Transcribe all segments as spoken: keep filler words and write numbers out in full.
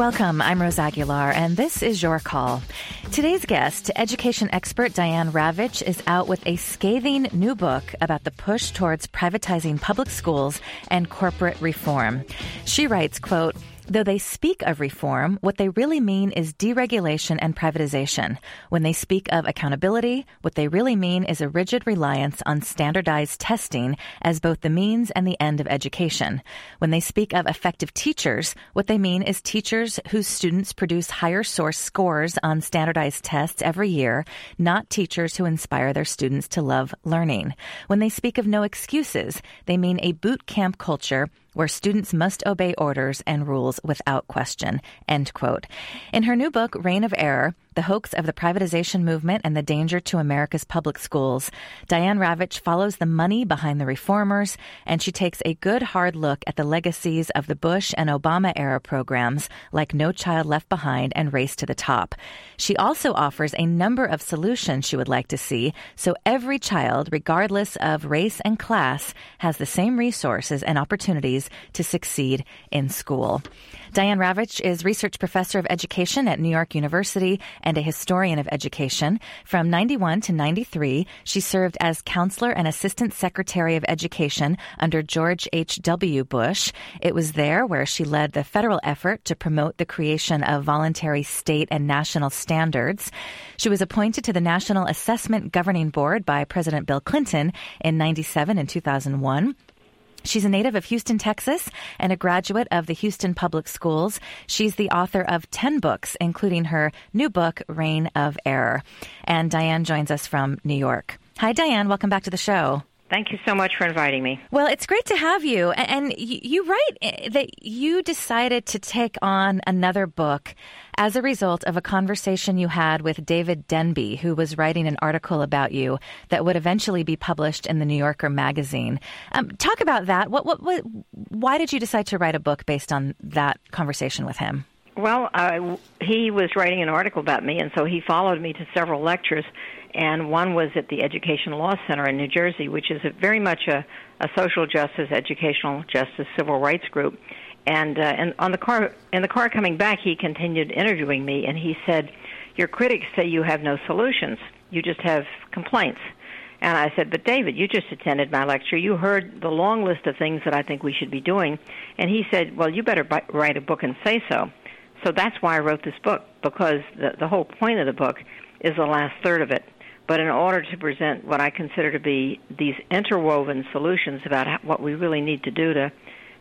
Welcome. I'm Rose Aguilar, and this is Your Call. Today's guest, education expert Diane Ravitch, is out with a scathing new book about the push towards privatizing public schools and corporate reform. She writes, quote, "Though they speak of reform, what they really mean is deregulation and privatization. When they speak of accountability, what they really mean is a rigid reliance on standardized testing as both the means and the end of education. When they speak of effective teachers, what they mean is teachers whose students produce higher source scores on standardized tests every year, not teachers who inspire their students to love learning. When they speak of no excuses, they mean a boot camp culture where students must obey orders and rules without question," end quote. In her new book, Reign of Error, The Hoax of the Privatization Movement and the Danger to America's Public Schools, Diane Ravitch follows the money behind the reformers, and she takes a good hard look at the legacies of the Bush and Obama-era programs like No Child Left Behind and Race to the Top. She also offers a number of solutions she would like to see so every child, regardless of race and class, has the same resources and opportunities to succeed in school. Diane Ravitch is research professor of education at New York University and a historian of education. From ninety-one to ninety-three, she served as counselor and assistant secretary of education under George H W. Bush. It was there where she led the federal effort to promote the creation of voluntary state and national standards. She was appointed to the National Assessment Governing Board by President Bill Clinton in ninety-seven and two thousand one. She's a native of Houston, Texas, and a graduate of the Houston Public Schools. She's the author of ten books, including her new book, Reign of Error. And Diane joins us from New York. Hi, Diane. Welcome back to the show. Thank you so much for inviting me. Well, it's great to have you. And you write that you decided to take on another book as a result of a conversation you had with David Denby, who was writing an article about you that would eventually be published in the New Yorker magazine. Um, talk about that. What, what, what, why did you decide to write a book based on that conversation with him? Well, uh, he was writing an article about me, and so he followed me to several lectures, and one was at the Education Law Center in New Jersey, which is a, very much a, a social justice, educational justice, civil rights group. And, uh, and on the car, in the car coming back, he continued interviewing me, and he said, "Your critics say you have no solutions. You just have complaints." And I said, "But David, you just attended my lecture. You heard the long list of things that I think we should be doing." And he said, "Well, you better b- write a book and say so." So that's why I wrote this book, because the, the whole point of the book is the last third of it. But in order to present what I consider to be these interwoven solutions about how, what we really need to do to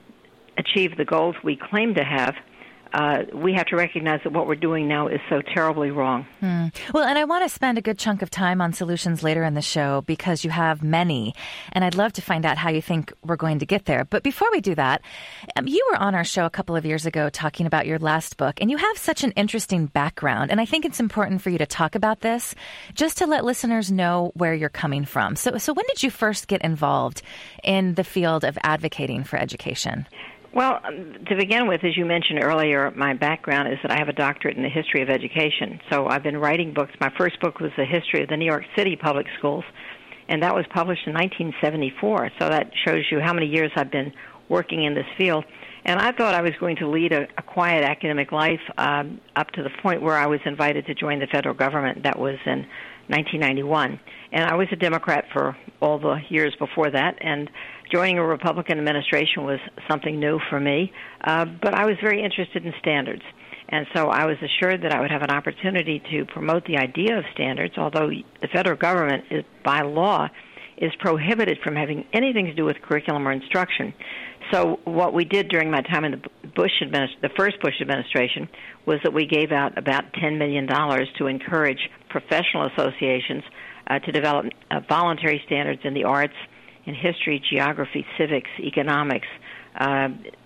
achieve the goals we claim to have, uh, we have to recognize that what we're doing now is so terribly wrong. Hmm. Well, and I want to spend a good chunk of time on solutions later in the show because you have many, and I'd love to find out how you think we're going to get there. But before we do that, um, you were on our show a couple of years ago talking about your last book, and you have such an interesting background, and I think it's important for you to talk about this just to let listeners know where you're coming from. So, so when did you first get involved in the field of advocating for education? Well, to begin with, as you mentioned earlier, my background is that I have a doctorate in the history of education. So I've been writing books. My first book was the history of the New York City public schools, and that was published in nineteen seventy-four. So that shows you how many years I've been working in this field. And I thought I was going to lead a, a quiet academic life um, up to the point where I was invited to join the federal government. That was in nineteen ninety-one. And I was a Democrat for all the years before that, and joining a Republican administration was something new for me, uh, but I was very interested in standards. And so I was assured that I would have an opportunity to promote the idea of standards, although the federal government, is, by law, is prohibited from having anything to do with curriculum or instruction. So what we did during my time in the Bush administ- the first Bush administration was that we gave out about ten million dollars to encourage professional associations uh, to develop uh, voluntary standards in the arts, in history, geography, civics, economics, uh,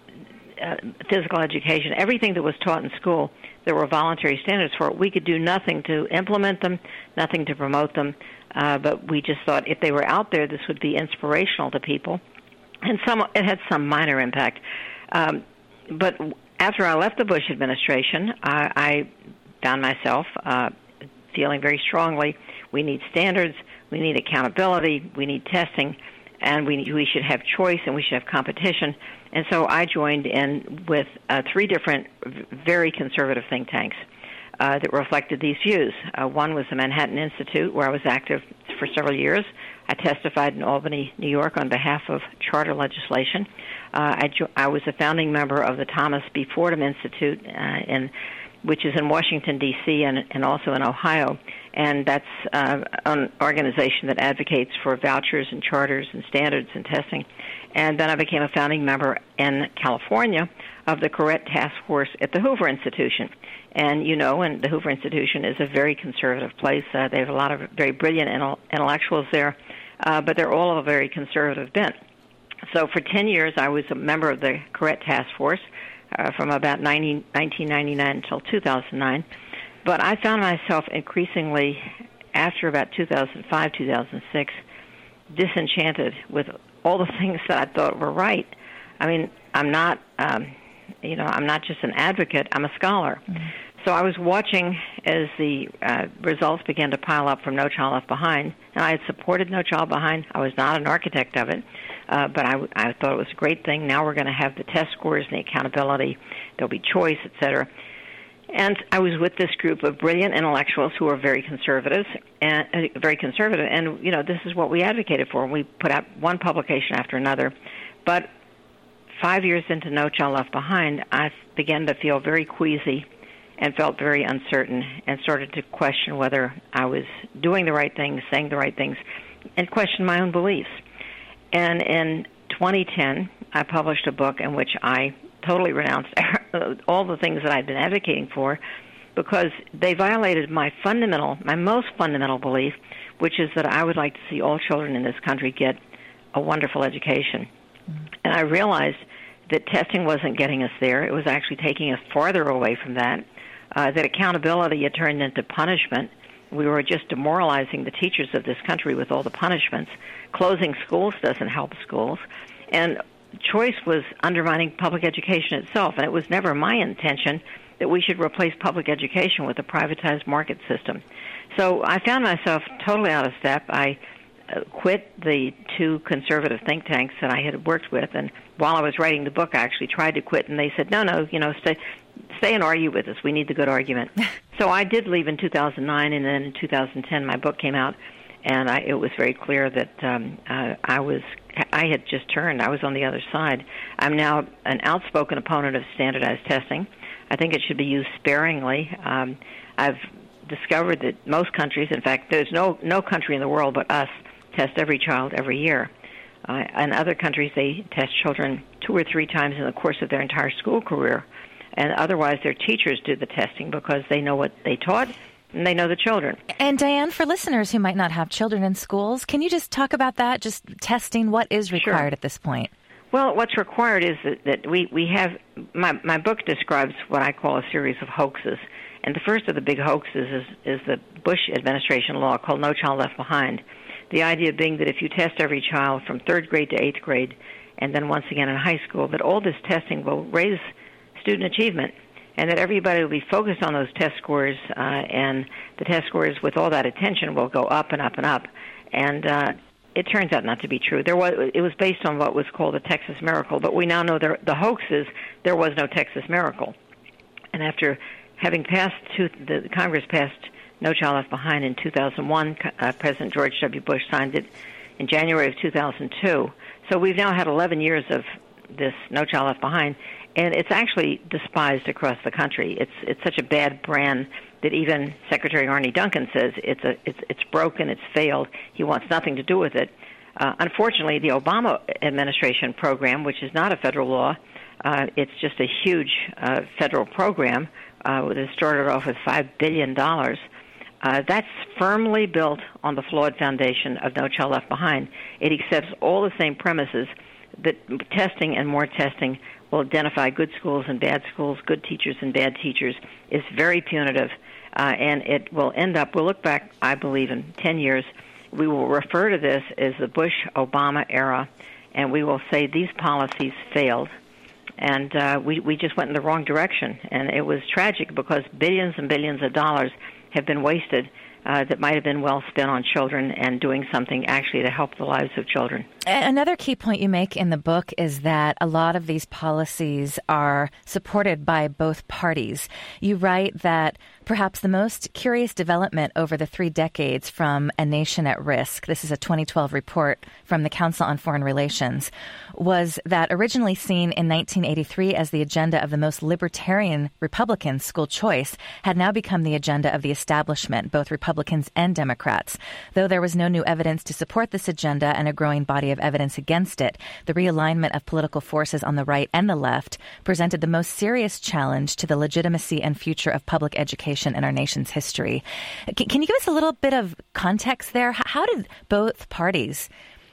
uh, physical education, everything that was taught in school. There were voluntary standards for it. We could do nothing to implement them, nothing to promote them, uh, but we just thought if they were out there, this would be inspirational to people. And some, it had some minor impact. Um, but after I left the Bush administration, I, I found myself uh, feeling very strongly we need standards, we need accountability, we need testing. and we we should have choice and we should have competition. And so I joined in with uh, three different very conservative think tanks uh, that reflected these views. Uh, one was the Manhattan Institute, where I was active for several years. I testified in Albany, New York, on behalf of charter legislation. Uh, I, jo- I was a founding member of the Thomas B. Fordham Institute, uh, in, which is in Washington, D C, and, and also in Ohio. And that's uh, an organization that advocates for vouchers and charters and standards and testing. And then I became a founding member in California of the Correct Task Force at the Hoover Institution. And, you know, and the Hoover Institution is a very conservative place. Uh, they have a lot of very brilliant intel- intellectuals there, uh, but they're all of a very conservative bent. So for ten years, I was a member of the Correct Task Force uh, from about nineteen ninety-nine until two thousand nine. But I found myself increasingly, after about two thousand five, two thousand six, disenchanted with all the things that I thought were right. I mean, I'm not, um, you know, I'm not just an advocate, I'm a scholar. Mm-hmm. So I was watching as the uh, results began to pile up from No Child Left Behind, and I had supported No Child Behind. I was not an architect of it, uh, but I, I thought it was a great thing. Now we're going to have the test scores and the accountability. There'll be choice, et cetera. And I was with this group of brilliant intellectuals who are very conservative, and uh, very conservative. And you know, this is what we advocated for. We put out one publication after another. But five years into No Child Left Behind, I began to feel very queasy and felt very uncertain, and started to question whether I was doing the right things, saying the right things, and question my own beliefs. And in twenty ten, I published a book in which I totally renounced all the things that I'd been advocating for, because they violated my fundamental, my most fundamental belief, which is that I would like to see all children in this country get a wonderful education. Mm-hmm. And I realized that testing wasn't getting us there. It was actually taking us farther away from that, uh, that accountability had turned into punishment. We were just demoralizing the teachers of this country with all the punishments. Closing schools doesn't help schools. And choice was undermining public education itself, and it was never my intention that we should replace public education with a privatized market system. So I found myself totally out of step. I uh, quit the two conservative think tanks that I had worked with, and while I was writing the book, I actually tried to quit, and they said, no, no, you know, stay, stay and argue with us. We need the good argument. So I did leave in two thousand nine, and then in two thousand ten, my book came out, and I, it was very clear that um, uh, I was I had just turned. I was on the other side. I'm now an outspoken opponent of standardized testing. I think it should be used sparingly. Um, I've discovered that most countries, in fact, there's no no country in the world but us, test every child every year. Uh, in other countries, they test children two or three times in the course of their entire school career. And otherwise, their teachers do the testing because they know what they taught, and they know the children. And Diane, for listeners who might not have children in schools, can you just talk about that, just testing? What is required Sure. at this point? Well, what's required is that, that we, we have, my, my book describes what I call a series of hoaxes. And the first of the big hoaxes is, is the Bush administration law called No Child Left Behind. The idea being that if you test every child from third grade to eighth grade, and then once again in high school, that all this testing will raise student achievement, and that everybody will be focused on those test scores, uh, and the test scores with all that attention will go up and up and up. And uh, it turns out not to be true. There was it was based on what was called a Texas miracle, but we now know there, the hoax is there was no Texas miracle. And after having passed, two, the Congress passed No Child Left Behind in two thousand one, uh, President George W. Bush signed it in January of two thousand two. So we've now had eleven years of this No Child Left Behind, and it's actually despised across the country. It's it's such a bad brand that even Secretary Arne Duncan says it's a it's it's broken, it's failed. He wants nothing to do with it. Uh, unfortunately, the Obama administration program, which is not a federal law, uh, it's just a huge uh, federal program uh, that started off with five billion dollars. Uh, that's firmly built on the flawed foundation of No Child Left Behind. It accepts all the same premises that testing and more testing will identify good schools and bad schools, good teachers and bad teachers. It's very punitive, uh, and it will end up, we'll look back, I believe, in ten years. We will refer to this as the Bush-Obama era, and we will say these policies failed, and uh, we, we just went in the wrong direction. And it was tragic because billions and billions of dollars have been wasted uh, that might have been well spent on children and doing something actually to help the lives of children. Another key point you make in the book is that a lot of these policies are supported by both parties. You write that perhaps the most curious development over the three decades from A Nation at Risk, this is a twenty twelve report from the Council on Foreign Relations, was that originally seen in nineteen eighty-three as the agenda of the most libertarian Republicans, school choice, had now become the agenda of the establishment, both Republicans and Democrats. Though there was no new evidence to support this agenda and a growing body of evidence against it, the realignment of political forces on the right and the left presented the most serious challenge to the legitimacy and future of public education in our nation's history. Can you give us a little bit of context there? How did both parties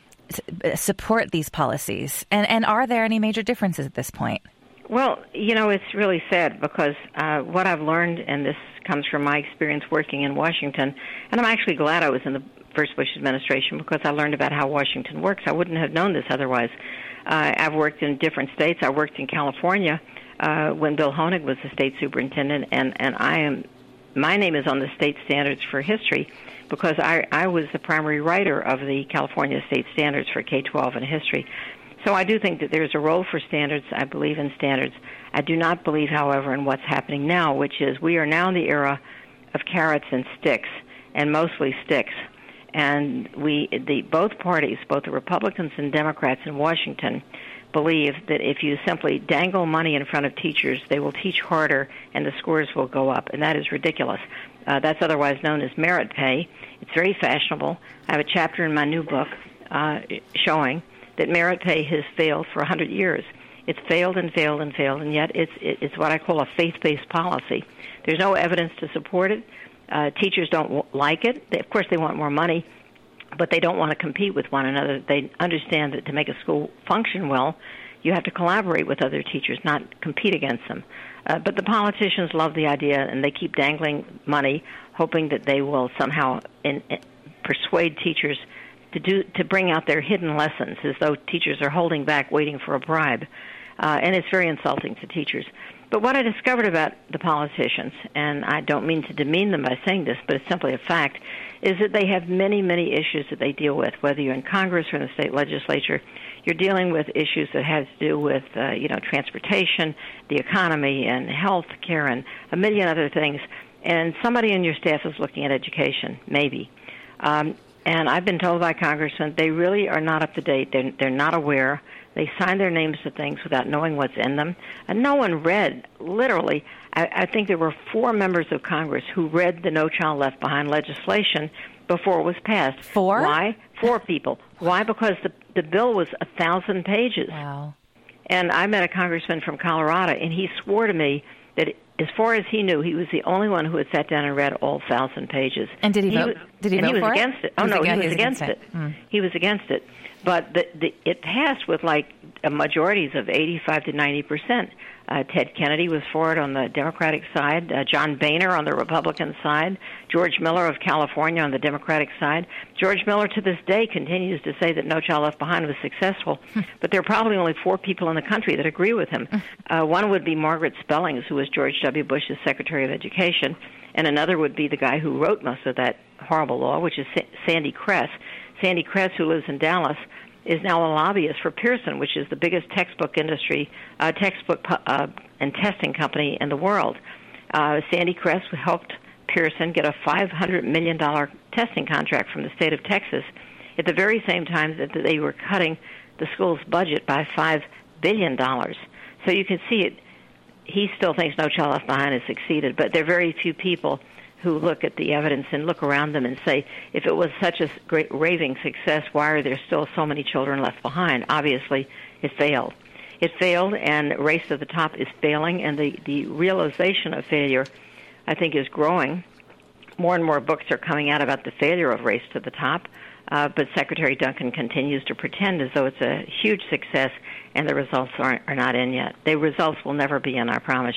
support these policies? And, and are there any major differences at this point? Well, you know, it's really sad because uh, what I've learned, and this comes from my experience working in Washington, and I'm actually glad I was in the first Bush administration because I learned about how Washington works. I wouldn't have known this otherwise. Uh, I've worked in different states. I worked in California uh, when Bill Honig was the state superintendent, and, and I am my name is on the state standards for history because I, I was the primary writer of the California state standards for K twelve and history. So I do think that there's a role for standards. I believe in standards. I do not believe, however, in what's happening now, which is we are now in the era of carrots and sticks, and mostly sticks. And we, the both parties, both the Republicans and Democrats in Washington, believe that if you simply dangle money in front of teachers, they will teach harder and the scores will go up, and that is ridiculous. Uh, that's otherwise known as merit pay. It's very fashionable. I have a chapter in my new book uh, showing that merit pay has failed for one hundred years. It's failed and failed and failed, and yet it's it's what I call a faith-based policy. There's no evidence to support it. Uh, teachers don't w- like it. They, of course, they want more money, but they don't want to compete with one another. They understand that to make a school function well, you have to collaborate with other teachers, not compete against them. Uh, but the politicians love the idea, and they keep dangling money, hoping that they will somehow in, in, persuade teachers to do to bring out their hidden lessons, as though teachers are holding back, waiting for a bribe. Uh, and it's very insulting to teachers. But what I discovered about the politicians, and I don't mean to demean them by saying this, but it's simply a fact, is that they have many, many issues that they deal with. Whether you're in Congress or in the state legislature, you're dealing with issues that have to do with, uh, you know, transportation, the economy, and health care, and a million other things. And somebody in your staff is looking at education, maybe. Um, and I've been told by congressmen they really are not up to date. They're, they're not aware. They sign their names to things without knowing what's in them. And no one read, literally, I, I think there were four members of Congress who read the No Child Left Behind legislation before it was passed. Four? Why? Four people. Why? Because the, the bill was a thousand pages. Wow. And I met a congressman from Colorado, and he swore to me that as far as he knew, he was the only one who had sat down and read all thousand pages. And did he, he vote? Was, did he and vote he was for against it? it? Oh, was no, he, he was, was against, against it. it. Mm. He was against it. But the, the, it passed with, like, a majorities of eighty-five to ninety percent. Uh, Ted Kennedy was for it on the Democratic side, uh, John Boehner on the Republican side, George Miller of California on the Democratic side. George Miller to this day continues to say that No Child Left Behind was successful, but there are probably only four people in the country that agree with him. Uh, one would be Margaret Spellings, who was George W. Bush's Secretary of Education, and another would be the guy who wrote most of that horrible law, which is Sa- Sandy Kress. Sandy Kress, who lives in Dallas, is now a lobbyist for Pearson, which is the biggest textbook industry, uh, textbook uh, and testing company in the world. Uh, Sandy Kress helped Pearson get a five hundred million dollars testing contract from the state of Texas at the very same time that they were cutting the school's budget by five billion dollars. So you can see it. He still thinks No Child Left Behind has succeeded, but there are very few people who look at the evidence and look around them and say, if it was such a great raving success, why are there still so many children left behind? Obviously, it failed. It failed, and Race to the Top is failing, and the, the realization of failure, I think, is growing. More and more books are coming out about the failure of Race to the Top, uh, but Secretary Duncan continues to pretend as though it's a huge success, and the results aren't, are not in yet. The results will never be in, I promise you.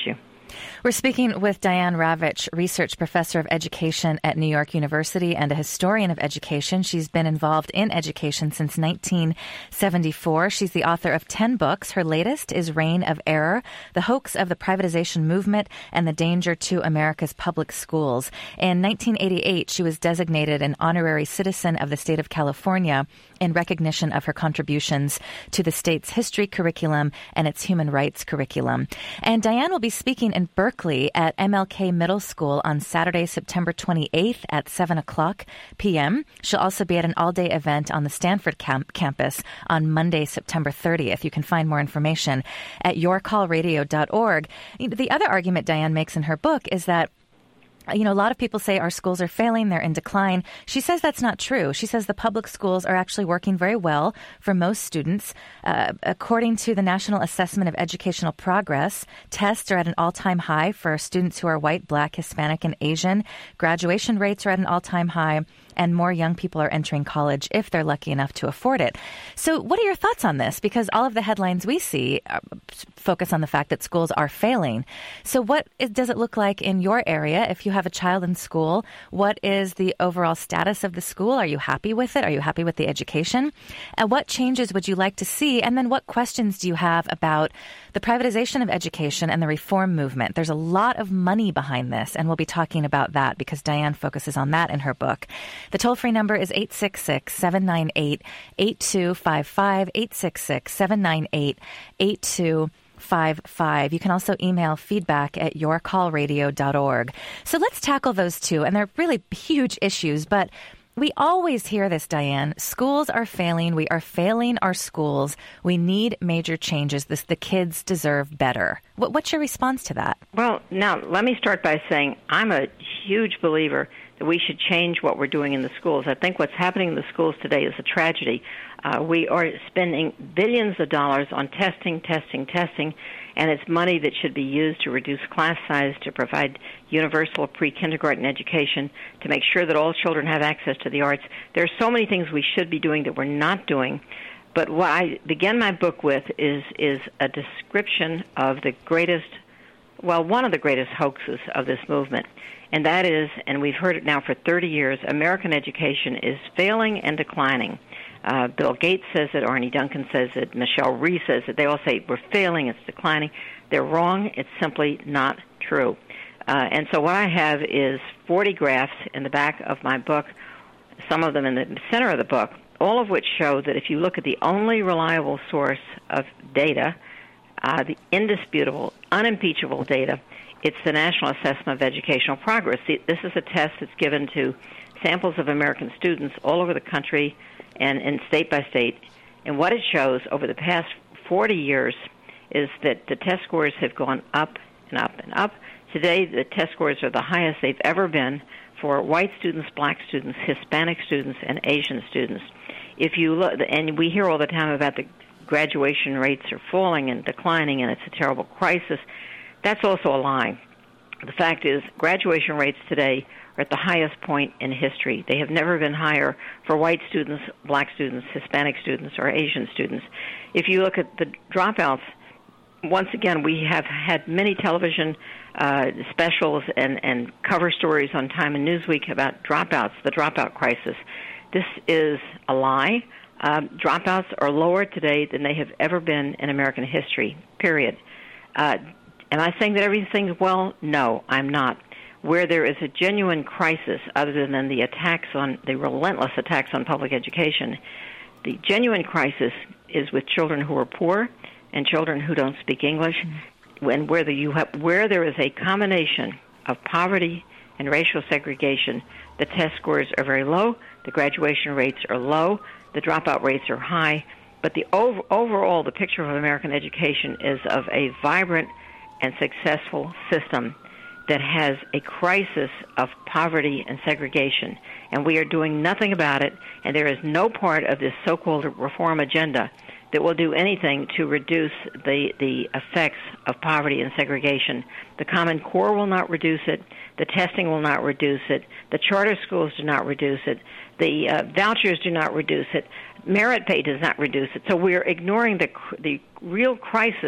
We're speaking with Diane Ravitch, research professor of education at New York University and a historian of education. She's been involved in education since nineteen seventy-four. She's the author of ten books. Her latest is Reign of Error, The Hoax of the Privatization Movement and the Danger to America's Public Schools. In nineteen eighty-eight, she was designated an honorary citizen of the state of California in recognition of her contributions to the state's history curriculum and its human rights curriculum. And Diane will be speaking in Berkeley at M L K Middle School on Saturday, September twenty-eighth at seven o'clock p.m. She'll also be at an all-day event on the Stanford camp- campus on Monday, September thirtieth. You can find more information at your call radio dot org. The other argument Diane makes in her book is that You know, a lot of people say our schools are failing, they're in decline. She says that's not true. She says the public schools are actually working very well for most students. Uh, according to the National Assessment of Educational Progress, tests are at an all-time high for students who are white, black, Hispanic, and Asian. Graduation rates are at an all-time high, and more young people are entering college if they're lucky enough to afford it. So what are your thoughts on this? Because all of the headlines we see focus on the fact that schools are failing. So what does it look like in your area if you have a child in school? What is the overall status of the school? Are you happy with it? Are you happy with the education? And what changes would you like to see? And then what questions do you have about the privatization of education and the reform movement? There's a lot of money behind this, and we'll be talking about that because Diane focuses on that in her book. The toll-free number is eight six six, seven nine eight, eight two five five, eight six six, seven nine eight, eight two five five. You can also email feedback at your call radio dot org. So let's tackle those two, and they're really huge issues, but we always hear this, Diane. Schools are failing. We are failing our schools. We need major changes. This, the kids deserve better. What, what's your response to that? Well, now, let me start by saying I'm a huge believer that we should change what we're doing in the schools. I think what's happening in the schools today is a tragedy. Uh, we are spending billions of dollars on testing, testing, testing, and it's money that should be used to reduce class size, to provide universal pre-kindergarten education, to make sure that all children have access to the arts. There are so many things we should be doing that we're not doing. But what I began my book with is is a description of the greatest, well, one of the greatest hoaxes of this movement. And that is, and we've heard it now for thirty years, American education is failing and declining. Uh, Bill Gates says it, Arne Duncan says it, Michelle Rhee says it. They all say we're failing, it's declining. They're wrong. It's simply not true. Uh, and so what I have is forty graphs in the back of my book, some of them in the center of the book, all of which show that if you look at the only reliable source of data, uh, the indisputable, unimpeachable data, it's the National Assessment of Educational Progress. See, this is a test that's given to samples of American students all over the country and, and state by state. And what it shows over the past forty years is that the test scores have gone up and up and up. Today, the test scores are the highest they've ever been for white students, black students, Hispanic students, and Asian students. If you look, and we hear all the time about the graduation rates are falling and declining, and it's a terrible crisis. That's also a lie. The fact is, graduation rates today are at the highest point in history. They have never been higher for white students, black students, Hispanic students, or Asian students. If you look at the dropouts, once again, we have had many television uh, specials and, and cover stories on Time and Newsweek about dropouts, the dropout crisis. This is a lie. Um, dropouts are lower today than they have ever been in American history, period. Uh, am I saying that everything's well? No, I'm not. Where there is a genuine crisis, other than the attacks on, the relentless attacks on public education, the genuine crisis is with children who are poor and children who don't speak English, mm-hmm. and where, the, you have, where there is a combination of poverty and racial segregation, the test scores are very low, the graduation rates are low, the dropout rates are high, but the over, overall, the picture of American education is of a vibrant and successful system that has a crisis of poverty and segregation, and we are doing nothing about it, and there is no part of this so-called reform agenda that will do anything to reduce the, the effects of poverty and segregation. The Common Core will not reduce it. The testing will not reduce it. The charter schools do not reduce it. The uh, vouchers do not reduce it. Merit pay does not reduce it. So we are ignoring the the real crisis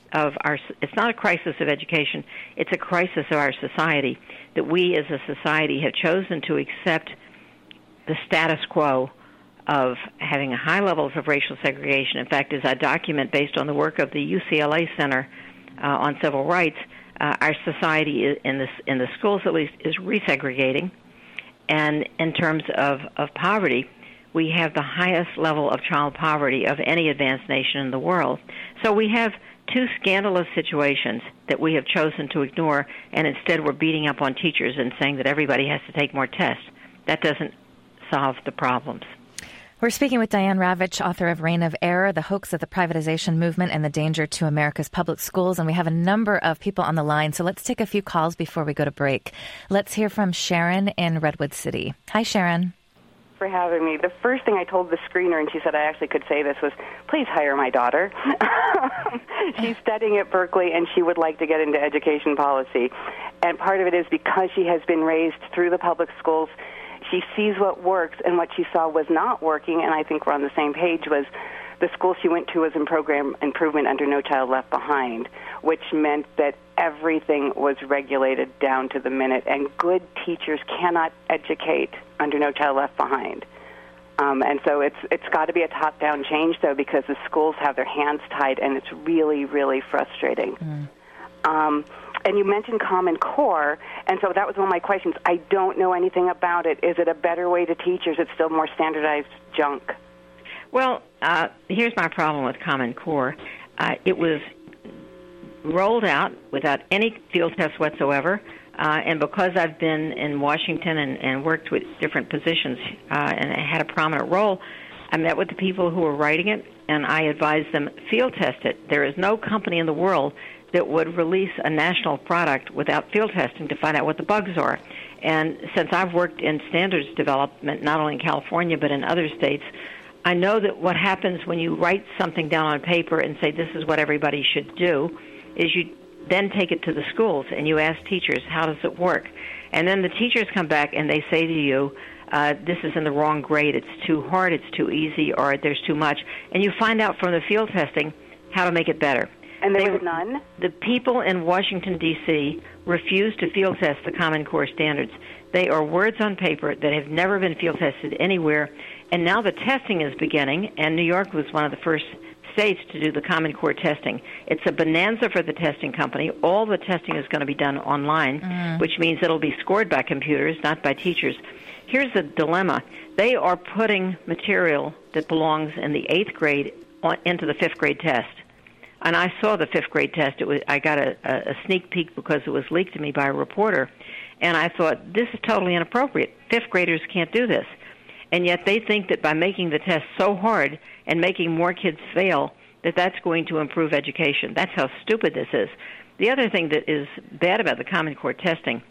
of our, it's not a crisis of education, it's a crisis of our society, that we as a society have chosen to accept the status quo of having high levels of racial segregation. In fact, as I document based on the work of the U C L A Center uh, on Civil Rights, uh, our society is, in, this, in the schools at least is resegregating. And in terms of, of poverty, we have the highest level of child poverty of any advanced nation in the world. So we have two scandalous situations that we have chosen to ignore, and instead we're beating up on teachers and saying that everybody has to take more tests. That doesn't solve the problems. We're speaking with Diane Ravitch, author of Reign of Error, The Hoax of the Privatization Movement and the Danger to America's Public Schools. And we have a number of people on the line, so let's take a few calls before we go to break. Let's hear from Sharon in Redwood City. Hi, Sharon. For having me. The first thing I told the screener, and she said I actually could say this, was, please hire my daughter. She's studying at Berkeley, and she would like to get into education policy. And part of it is because she has been raised through the public schools. She sees what works, and what she saw was not working, and I think we're on the same page, was the school she went to was in program improvement under No Child Left Behind, which meant that everything was regulated down to the minute, and good teachers cannot educate under No Child Left Behind. Um, and so it's it's got to be a top-down change, though, because the schools have their hands tied, and it's really, really frustrating. Mm. Um, and you mentioned Common Core, and so that was one of my questions. I don't know anything about it. Is it a better way to teach, or is it still more standardized junk? Well, uh, here's my problem with Common Core. Uh, it was rolled out without any field tests whatsoever, uh, and because I've been in Washington and, and worked with different positions uh, and had a prominent role, I met with the people who were writing it, and I advised them, field test it. There is no company in the world that would release a national product without field testing to find out what the bugs are. And since I've worked in standards development, not only in California but in other states, I know that what happens when you write something down on paper and say this is what everybody should do is you then take it to the schools and you ask teachers, how does it work? And then the teachers come back and they say to you, uh, this is in the wrong grade, it's too hard, it's too easy, or there's too much. And you find out from the field testing how to make it better. And there they, was none? The people in Washington, D C refuse to field test the Common Core standards. They are words on paper that have never been field tested anywhere. And now the testing is beginning, and New York was one of the first states to do the Common Core testing. It's a bonanza for the testing company. All the testing is going to be done online, mm. which means it'll be scored by computers, not by teachers. Here's the dilemma. They are putting material that belongs in the eighth grade on, into the fifth grade test. And I saw the fifth grade test. It was, I got a, a sneak peek because it was leaked to me by a reporter. And I thought, this is totally inappropriate. Fifth graders can't do this. And yet they think that by making the test so hard and making more kids fail, that that's going to improve education. That's how stupid this is. The other thing that is bad about the Common Core testing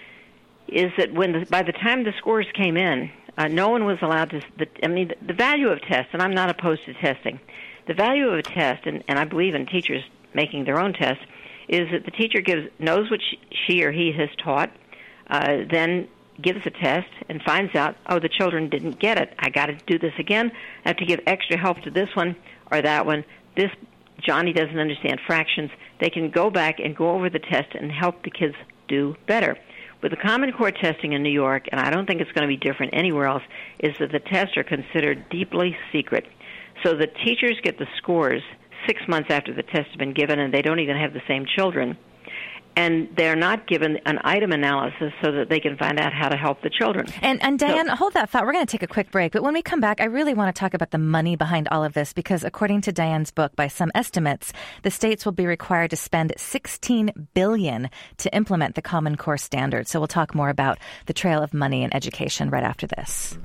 is that when the, by the time the scores came in, uh, no one was allowed to, the, I mean, the, the value of tests, and I'm not opposed to testing, the value of a test, and, and I believe in teachers making their own tests, is that the teacher gives knows what she, she or he has taught, uh, then gives a test and finds out, oh, the children didn't get it. I got to do this again. I have to give extra help to this one or that one. This, Johnny doesn't understand fractions. They can go back and go over the test and help the kids do better. With the Common Core testing in New York, and I don't think it's going to be different anywhere else, is that the tests are considered deeply secret. So the teachers get the scores six months after the test has been given, and they don't even have the same children. And they're not given an item analysis so that they can find out how to help the children. And, and Diane, so, hold that thought. We're going to take a quick break. But when we come back, I really want to talk about the money behind all of this, because according to Diane's book, by some estimates, the states will be required to spend sixteen billion dollars to implement the Common Core standards. So we'll talk more about the trail of money in education right after this.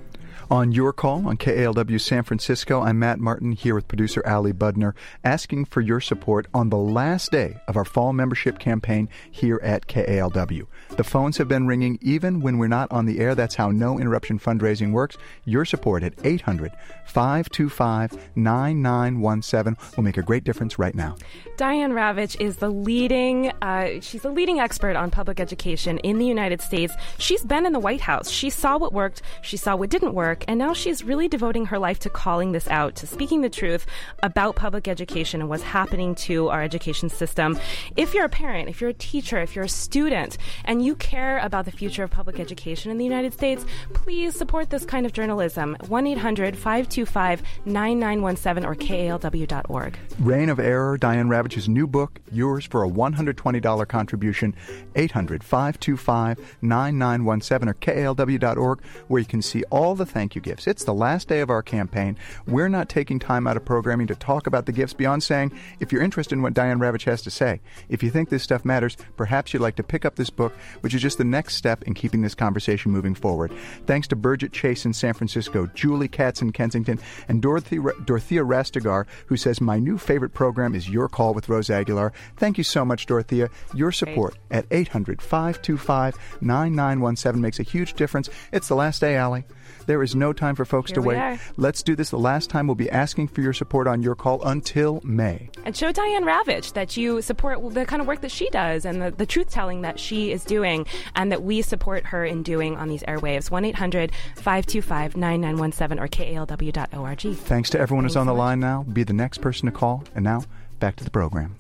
On Your Call on K A L W San Francisco, I'm Matt Martin here with producer Ali Budner, asking for your support on the last day of our fall membership campaign here at K A L W. The phones have been ringing even when we're not on the air. That's how No Interruption fundraising works. Your support at eight hundred, five two five, nine nine one seven will make a great difference right now. Diane Ravitch is the leading, uh, she's a leading expert on public education in the United States. She's been in the White House. She saw what worked. She saw what didn't work. work, and now she's really devoting her life to calling this out, to speaking the truth about public education and what's happening to our education system. If you're a parent, if you're a teacher, if you're a student, and you care about the future of public education in the United States, please support this kind of journalism. one eight hundred five two five nine nine one seven or K A L W dot org. Reign of Error, Diane Ravitch's new book, yours for a one hundred twenty dollars contribution, eight hundred five two five nine nine one seven or K A L W dot org, where you can see all the thank you gifts. It's the last day of our campaign. We're not taking time out of programming to talk about the gifts beyond saying, if you're interested in what Diane Ravitch has to say, if you think this stuff matters, perhaps you'd like to pick up this book, which is just the next step in keeping this conversation moving forward. Thanks to Burgett Chase in San Francisco, Julie Katz in Kensington, and Dorothy, Dorothea Rastegar, who says, my new favorite program is Your Call with Rose Aguilar. Thank you so much, Dorothea. Your support at eight hundred five two five nine nine one seven makes a huge difference. It's the last day, Allie. There is no time for folks Here to we wait. are. Let's do this the last time. We'll be asking for your support on Your Call until May. And show Diane Ravitch that you support the kind of work that she does and the, the truth-telling that she is doing and that we support her in doing on these airwaves. one eight hundred five two five nine nine one seven or K A L W dot org. Thanks to everyone Thanks who's on so the much. line now. Be the next person to call. And now, back to the program.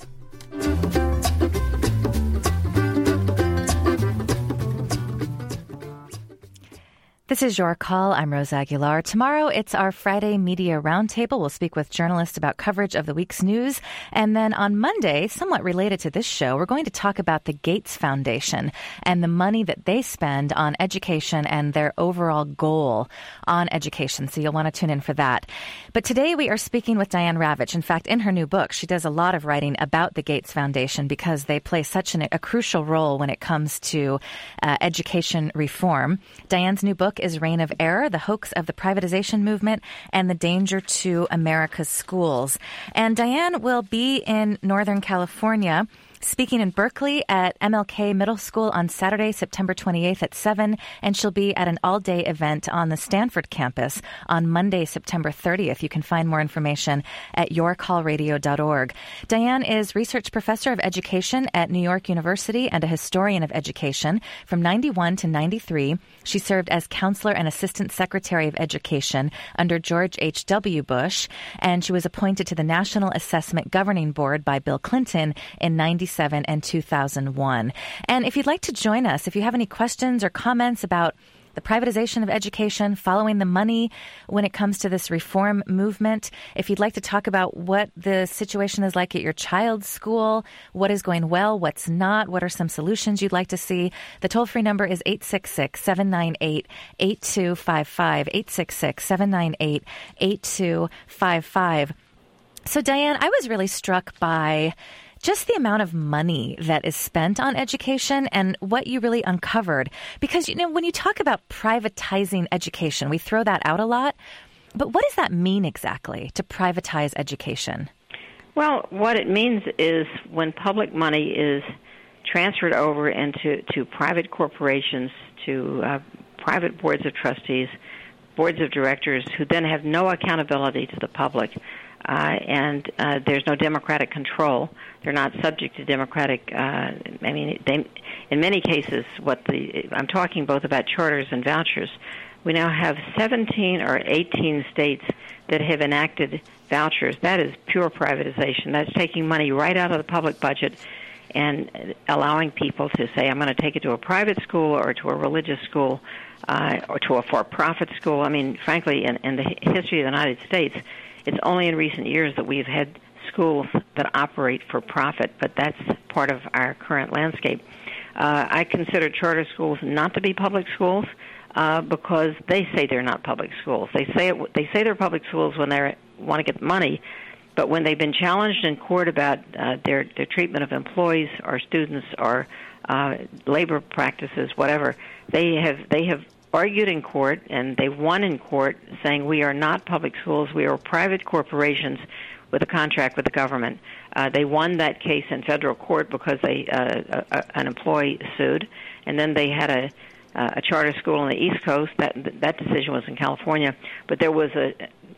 This is Your Call. I'm Rose Aguilar. Tomorrow, it's our Friday Media Roundtable. We'll speak with journalists about coverage of the week's news. And then on Monday, somewhat related to this show, we're going to talk about the Gates Foundation and the money that they spend on education and their overall goal on education. So you'll want to tune in for that. But today, we are speaking with Diane Ravitch. In fact, in her new book, she does a lot of writing about the Gates Foundation because they play such an, a crucial role when it comes to uh, education reform. Diane's new book is Reign of Error, the Hoax of the Privatization Movement and the Danger to America's Schools. And Diane will be in Northern California speaking in Berkeley at M L K Middle School on Saturday, September twenty-eighth at seven, and she'll be at an all-day event on the Stanford campus on Monday, September thirtieth. You can find more information at your call radio dot org. Diane is Research Professor of Education at New York University and a Historian of Education. From ninety-one to ninety-three, she served as Counselor and Assistant Secretary of Education under George H W. Bush, and she was appointed to the National Assessment Governing Board by Bill Clinton in ninety-seven and two thousand one. And if you'd like to join us, if you have any questions or comments about the privatization of education, following the money when it comes to this reform movement, if you'd like to talk about what the situation is like at your child's school, what is going well, what's not, what are some solutions you'd like to see, the toll-free number is eight six six, seven nine eight, eight two five five, eight six six, seven nine eight, eight two five five. So, Diane, I was really struck by just the amount of money that is spent on education and what you really uncovered. Because, you know, when you talk about privatizing education, we throw that out a lot. But what does that mean exactly, to privatize education? Well, what it means is when public money is transferred over into to private corporations, to uh, private boards of trustees, boards of directors, who then have no accountability to the public, uh, and uh, there's no democratic control. They're not subject to democratic. Uh, I mean, they, in many cases, what the I'm talking both about charters and vouchers. We now have seventeen or eighteen states that have enacted vouchers. That is pure privatization. That's taking money right out of the public budget and allowing people to say, I'm going to take it to a private school or to a religious school uh, or to a for-profit school. I mean, frankly, in, in the history of the United States, it's only in recent years that we've had schools that operate for profit, but that's part of our current landscape. Uh, I consider charter schools not to be public schools uh, because they say they're not public schools. They say it, they say they're public schools when they want to get money, but when they've been challenged in court about uh, their, their treatment of employees or students or uh, labor practices, whatever, they have they have argued in court, and they won in court, saying we are not public schools, we are private corporations with a contract with the government. Uh, they won that case in federal court because they uh, a, an employee sued, and then they had a, a charter school on the East Coast. That that decision was in California, but there was a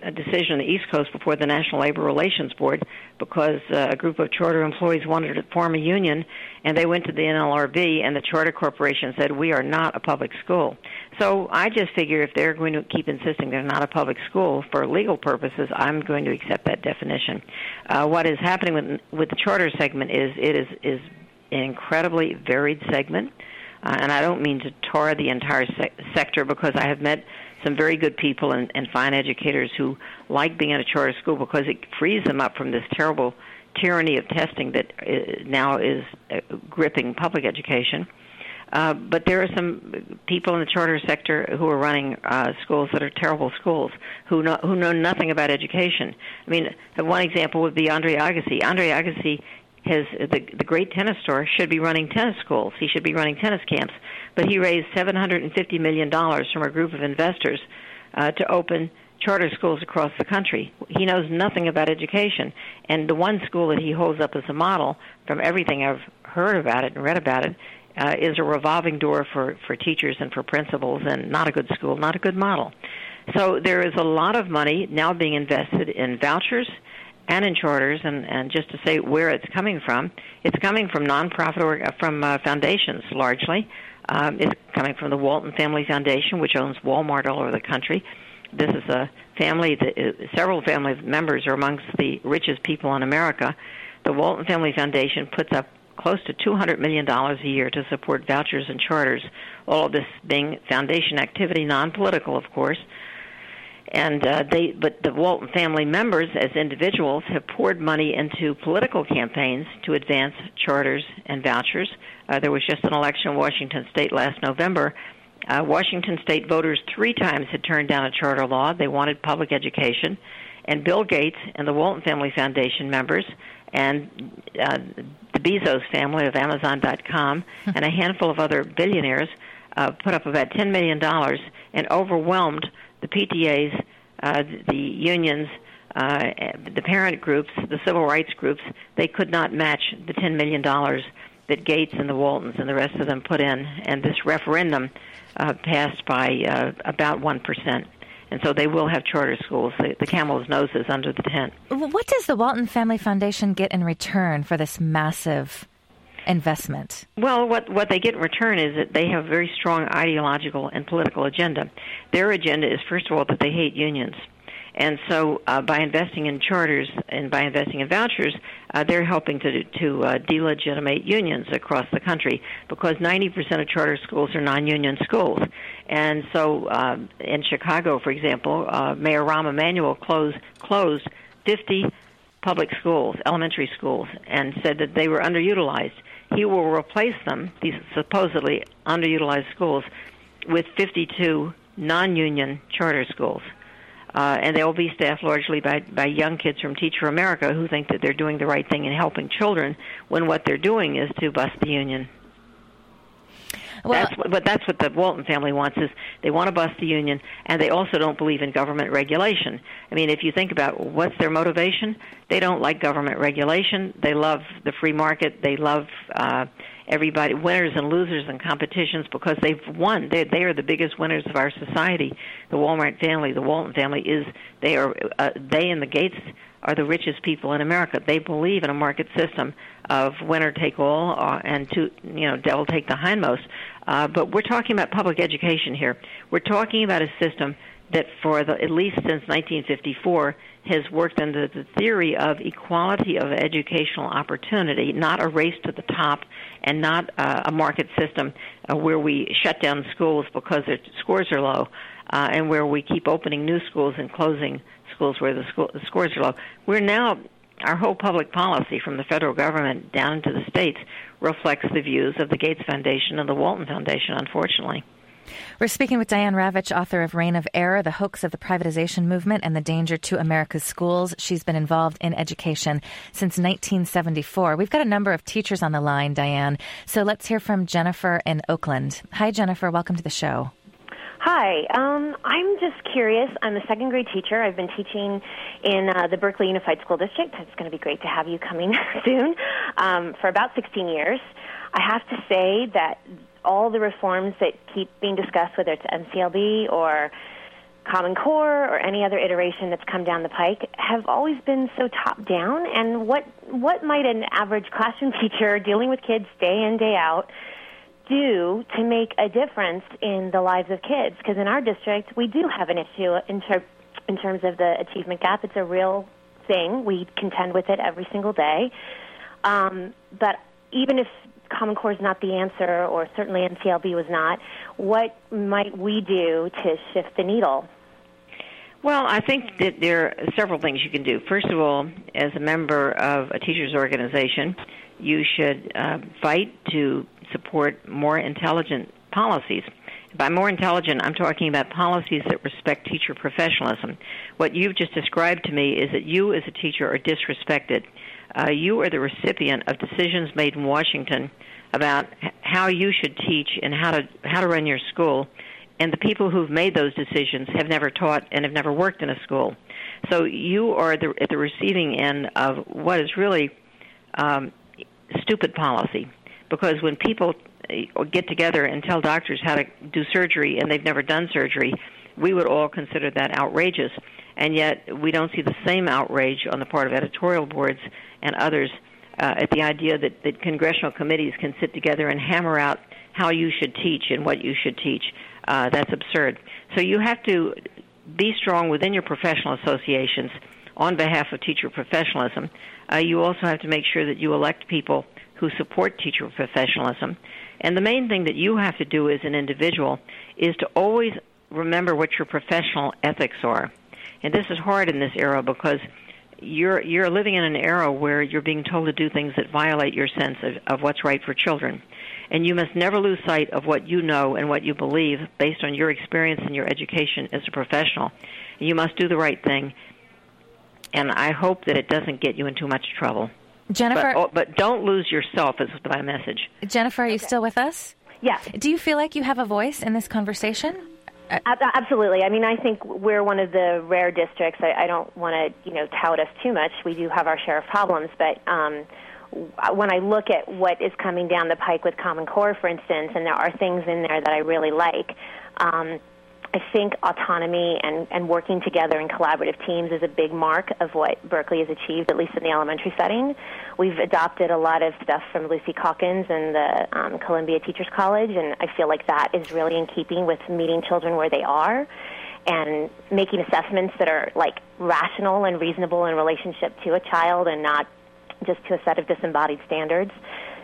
a decision on the East Coast before the National Labor Relations Board because uh, a group of charter employees wanted to form a union, and they went to the N L R B, and the charter corporation said, we are not a public school. So I just figure if they're going to keep insisting they're not a public school for legal purposes, I'm going to accept that definition. Uh, what is happening with, with the charter segment is it is, is an incredibly varied segment. Uh, and I don't mean to tar the entire se- sector because I have met some very good people and, and fine educators who like being in a charter school because it frees them up from this terrible tyranny of testing that uh, now is uh, gripping public education. Uh, but there are some people in the charter sector who are running uh, schools that are terrible schools, who know, who know nothing about education. I mean, one example would be Andre Agassi. Andre Agassi His the, the great tennis star should be running tennis schools. He should be running tennis camps. But he raised seven hundred fifty million dollars from a group of investors uh, to open charter schools across the country. He knows nothing about education. And the one school that he holds up as a model, from everything I've heard about it and read about it, uh, is a revolving door for, for teachers and for principals, and not a good school, not a good model. So there is a lot of money now being invested in vouchers and in charters, and, and just to say where it's coming from, it's coming from nonprofit or from uh, foundations largely. Um, it's coming from the Walton Family Foundation, which owns Walmart all over the country. This is a family that uh, several family members are amongst the richest people in America. The Walton Family Foundation puts up close to two hundred million dollars a year to support vouchers and charters, all of this being foundation activity, non-political, of course. And uh, they, but the Walton family members, as individuals, have poured money into political campaigns to advance charters and vouchers. Uh, there was just an election in Washington State last November. Uh, Washington State voters three times had turned down a charter law. They wanted public education. And Bill Gates and the Walton Family Foundation members and uh, the Bezos family of Amazon dot com and a handful of other billionaires uh, put up about ten million dollars and overwhelmed the P T As, uh, the unions, uh, the parent groups, the civil rights groups. They could not match the ten million dollars that Gates and the Waltons and the rest of them put in. And this referendum uh, passed by uh, about one percent. And so they will have charter schools. The, the camel's nose is under the tent. What does the Walton Family Foundation get in return for this massive investment? Well, what what they get in return is that they have a very strong ideological and political agenda. Their agenda is, first of all, that they hate unions. And so uh, by investing in charters and by investing in vouchers, uh, they're helping to to uh, delegitimate unions across the country, because ninety percent of charter schools are non-union schools. And so uh, in Chicago, for example, uh, Mayor Rahm Emanuel closed, closed fifty public schools, elementary schools, and said that they were underutilized. He will replace them, these supposedly underutilized schools, with fifty-two non-union charter schools. Uh, and they will be staffed largely by, by young kids from Teach for America who think that they're doing the right thing in helping children, when what they're doing is to bust the union. Well, that's what, but that's what the Walton family wants, is they want to bust the union, and they also don't believe in government regulation. I mean, if you think about what's their motivation, they don't like government regulation. They love the free market. They love uh, everybody, winners and losers in competitions, because they've won. They, they are the biggest winners of our society. The Walmart family, the Walton family, is they are uh, they and the Gates are the richest people in America. They believe in a market system of winner take all, uh, and to you know devil take the hindmost. Uh, but we're talking about public education here. We're talking about a system that, for the, at least since nineteen fifty-four, has worked under the theory of equality of educational opportunity, not a race to the top, and not uh, a market system uh, where we shut down schools because their scores are low, uh, and where we keep opening new schools and closing schools where the, school, the scores are low. We're now, our whole public policy from the federal government down into the states reflects the views of the Gates Foundation and the Walton Foundation, unfortunately. We're speaking with Diane Ravitch, author of Reign of Error, The Hoax of the Privatization Movement and the Danger to America's Schools. She's been involved in education since nineteen seventy-four. We've got a number of teachers on the line, Diane. So let's hear from Jennifer in Oakland. Hi, Jennifer. Welcome to the show. Hi. Um, I'm just curious. I'm a second grade teacher. I've been teaching in uh, the Berkeley Unified School District. It's going to be great to have you coming soon, um, for about sixteen years. I have to say that all the reforms that keep being discussed, whether it's M C L B or Common Core or any other iteration that's come down the pike have always been so top-down. And what what might an average classroom teacher dealing with kids day in, day out do to make a difference in the lives of kids? Because in our district, we do have an issue in, ter- in terms of the achievement gap. It's a real thing. We contend with it every single day. Um, but even if Common Core is not the answer, or certainly N C L B was not, what might we do to shift the needle? Well, I think that there are several things you can do. First of all, as a member of a teachers' organization, you should uh, fight to support more intelligent policies. By more intelligent, I'm talking about policies that respect teacher professionalism. What you've just described to me is that you as a teacher are disrespected. Uh, you are the recipient of decisions made in Washington about how you should teach and how to how to run your school, and the people who've made those decisions have never taught and have never worked in a school. So you are the, at the receiving end of what is really um, stupid policy, because when people get together and tell doctors how to do surgery and they've never done surgery, we would all consider that outrageous. And yet we don't see the same outrage on the part of editorial boards and others uh, at the idea that, that congressional committees can sit together and hammer out how you should teach and what you should teach. Uh, that's absurd. So you have to be strong within your professional associations on behalf of teacher professionalism. Uh, you also have to make sure that you elect people who support teacher professionalism. And the main thing that you have to do as an individual is to always remember what your professional ethics are. And this is hard in this era because you're you're living in an era where you're being told to do things that violate your sense of, of what's right for children. And you must never lose sight of what you know and what you believe based on your experience and your education as a professional. You must do the right thing. And I hope that it doesn't get you in too much trouble. Jennifer? But, oh, but don't lose yourself is my message. Jennifer, are you okay. still with us? Yes. Do you feel like you have a voice in this conversation? Absolutely. I mean, I think we're one of the rare districts. I, I don't want to, you know, tout us too much. We do have our share of problems, but um, when I look at what is coming down the pike with Common Core, for instance, and there are things in there that I really like, um, I think autonomy and, and working together in collaborative teams is a big mark of what Berkeley has achieved, at least in the elementary setting. We've adopted a lot of stuff from Lucy Calkins and the um, Columbia Teachers College, and I feel like that is really in keeping with meeting children where they are and making assessments that are, like, rational and reasonable in relationship to a child and not just to a set of disembodied standards.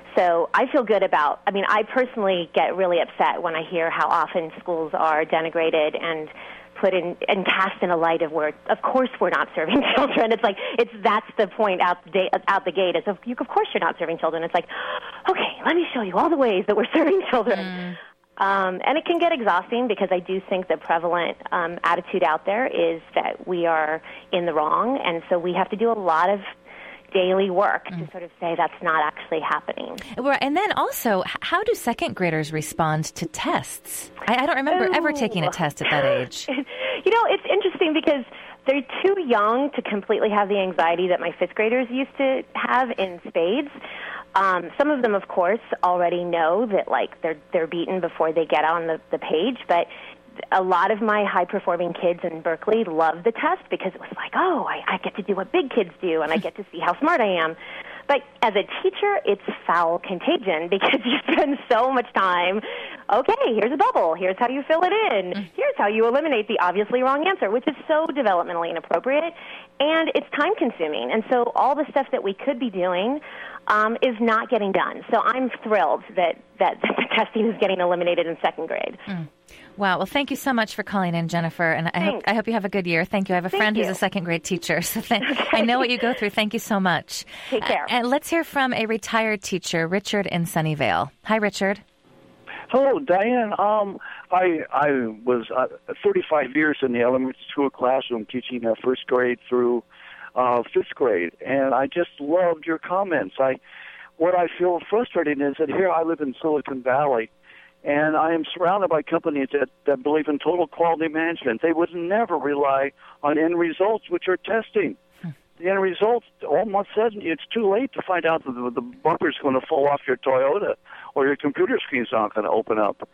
So I feel good about, I mean, I personally get really upset when I hear how often schools are denigrated and put in and cast in a light of where, of course, we're not serving children. It's like, it's that's the point out the, day, out the gate. Is of, you, of course you're not serving children. It's like, okay, let me show you all the ways that we're serving children. Mm. Um, and it can get exhausting because I do think the prevalent um, attitude out there is that we are in the wrong, and so we have to do a lot of daily work mm. to sort of say that's not actually happening. And then also, how do second graders respond to tests? I, I don't remember Ooh. ever taking a test at that age. You know, it's interesting because they're too young to completely have the anxiety that my fifth graders used to have in spades. Um, some of them, of course, already know that, like, they're they're beaten before they get on the, the page, but a lot of my high-performing kids in Berkeley love the test because it was like, oh, I, I get to do what big kids do, and I get to see how smart I am. But as a teacher, it's foul contagion because you spend so much time, okay, here's a bubble, here's how you fill it in, here's how you eliminate the obviously wrong answer, which is so developmentally inappropriate, and it's time-consuming. And so all the stuff that we could be doing um, is not getting done. So I'm thrilled that, that, that the testing is getting eliminated in second grade. Mm. Wow. Well, thank you so much for calling in, Jennifer, and I hope, I hope you have a good year. Thank you. I have a Thank friend you. who's a second grade teacher, so th- okay. I know what you go through. Thank you so much. Take care. Uh, and let's hear from a retired teacher, Richard in Sunnyvale. Hi, Richard. Hello, Diane. Um, I I was uh, thirty-five years in the elementary school classroom teaching uh, first grade through uh, fifth grade, and I just loved your comments. I what I feel frustrating is that here I live in Silicon Valley, and I am surrounded by companies that, that believe in total quality management. They would never rely on end results, which are testing. Hmm. The end result, almost said, it's too late to find out that the, the bumper's going to fall off your Toyota or your computer screen's not going to open up.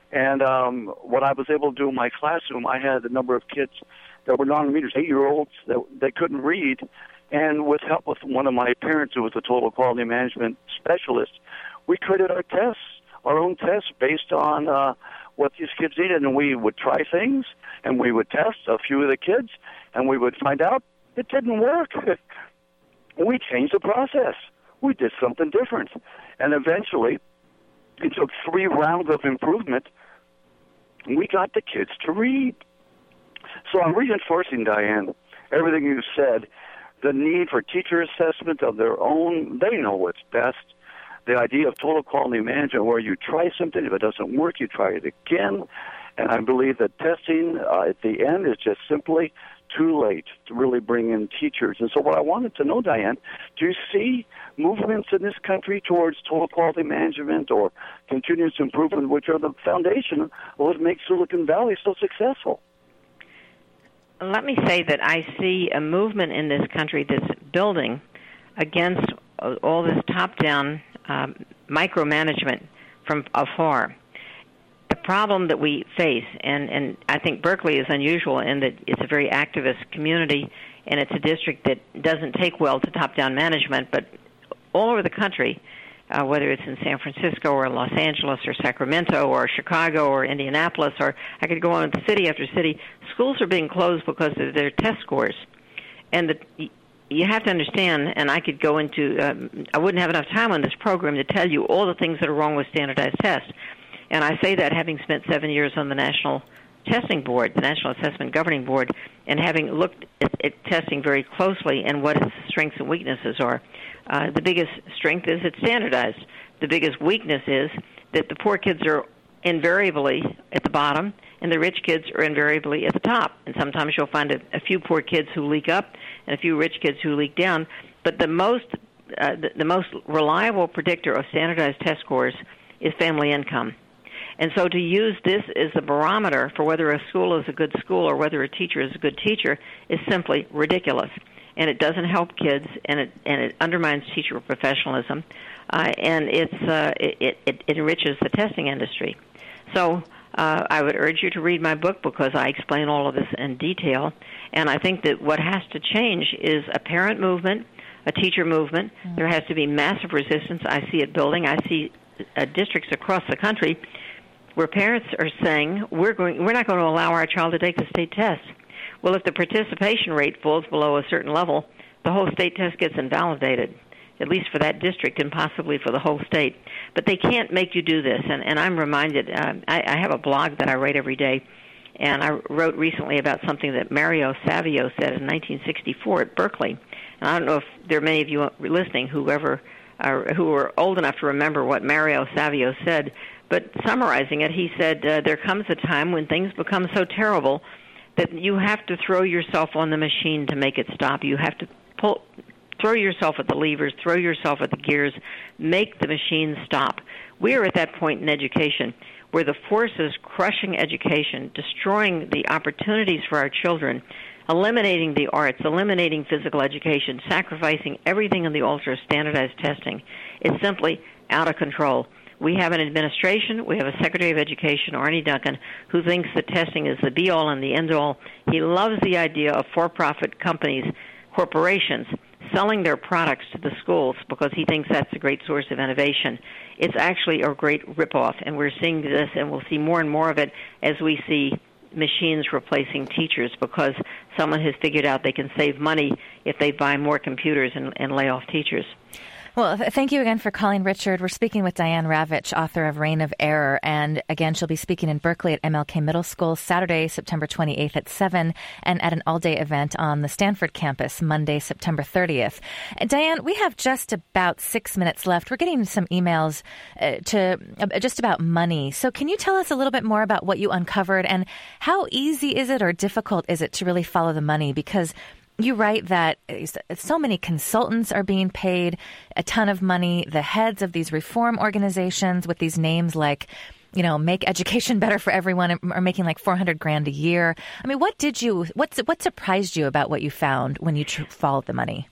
And um, what I was able to do in my classroom, I had a number of kids that were non-readers, eight-year-olds that they couldn't read. And with help with one of my parents, who was a total quality management specialist, we created our tests, our own tests based on uh, what these kids needed. And we would try things, and we would test a few of the kids, and we would find out it didn't work. We changed the process. We did something different. And eventually, it took three rounds of improvement. We got the kids to read. So I'm reinforcing, Diane, everything you said. The need for teacher assessment of their own, they know what's best. The idea of total quality management, where you try something, if it doesn't work, you try it again. And I believe that testing uh, at the end is just simply too late to really bring in teachers. And so what I wanted to know, Diane, do you see movements in this country towards total quality management or continuous improvement, which are the foundation of what makes Silicon Valley so successful? Let me say that I see a movement in this country that's building against all this top-down um, micromanagement from afar. The problem that we face, and, and I think Berkeley is unusual in that it's a very activist community, and it's a district that doesn't take well to top-down management, but all over the country, uh, whether it's in San Francisco or Los Angeles or Sacramento or Chicago or Indianapolis, or I could go on with city after city, schools are being closed because of their test scores. And the, you have to understand, and I could go into, um, I wouldn't have enough time on this program to tell you all the things that are wrong with standardized tests. And I say that having spent seven years on the National Testing Board, the National Assessment Governing Board, and having looked at, at testing very closely and what its strengths and weaknesses are. Uh, the biggest strength is it's standardized. The biggest weakness is that the poor kids are invariably at the bottom, and the rich kids are invariably at the top. And sometimes you'll find a, a few poor kids who leak up and a few rich kids who leak down. But the most, uh, the, the most reliable predictor of standardized test scores is family income. And so to use this as a barometer for whether a school is a good school or whether a teacher is a good teacher is simply ridiculous. And it doesn't help kids, and it and it undermines teacher professionalism, uh, and it's uh, it, it, it enriches the testing industry. So uh, I would urge you to read my book because I explain all of this in detail. And I think that what has to change is a parent movement, a teacher movement. Mm-hmm. There has to be massive resistance. I see it building. I see uh, districts across the country where parents are saying, we're going, we're not going to allow our child to take the state test. Well, if the participation rate falls below a certain level, the whole state test gets invalidated, at least for that district and possibly for the whole state. But they can't make you do this. And, and I'm reminded, uh, I, I have a blog that I write every day, and I wrote recently about something that Mario Savio said in nineteen sixty-four at Berkeley. And I don't know if there are many of you listening who ever are, who are old enough to remember what Mario Savio said, but summarizing it, he said, uh, there comes a time when things become so terrible that you have to throw yourself on the machine to make it stop. You have to pull, throw yourself at the levers, throw yourself at the gears, make the machine stop. We are at that point in education where the force is crushing education, destroying the opportunities for our children, eliminating the arts, eliminating physical education, sacrificing everything on the altar of standardized testing. It's simply out of control. We have an administration, we have a Secretary of Education, Arne Duncan, who thinks that testing is the be-all and the end-all. He loves the idea of for-profit companies, corporations, selling their products to the schools because he thinks that's a great source of innovation. It's actually a great ripoff, and we're seeing this, and we'll see more and more of it as we see machines replacing teachers because someone has figured out they can save money if they buy more computers and, and lay off teachers. Well, th- thank you again for calling, Richard. We're speaking with Diane Ravitch, author of Reign of Error. And again, she'll be speaking in Berkeley at M L K Middle School Saturday, September twenty-eighth at seven, and at an all-day event on the Stanford campus Monday, September thirtieth. And Diane, we have just about six minutes left. We're getting some emails uh, to uh, just about money. So can you tell us a little bit more about what you uncovered and how easy is it or difficult is it to really follow the money? Because you write that so many consultants are being paid a ton of money. The heads of these reform organizations with these names like, you know, Make Education Better for Everyone are making like four hundred grand a year. I mean, what did you, what's, what surprised you about what you found when you tr- followed the money?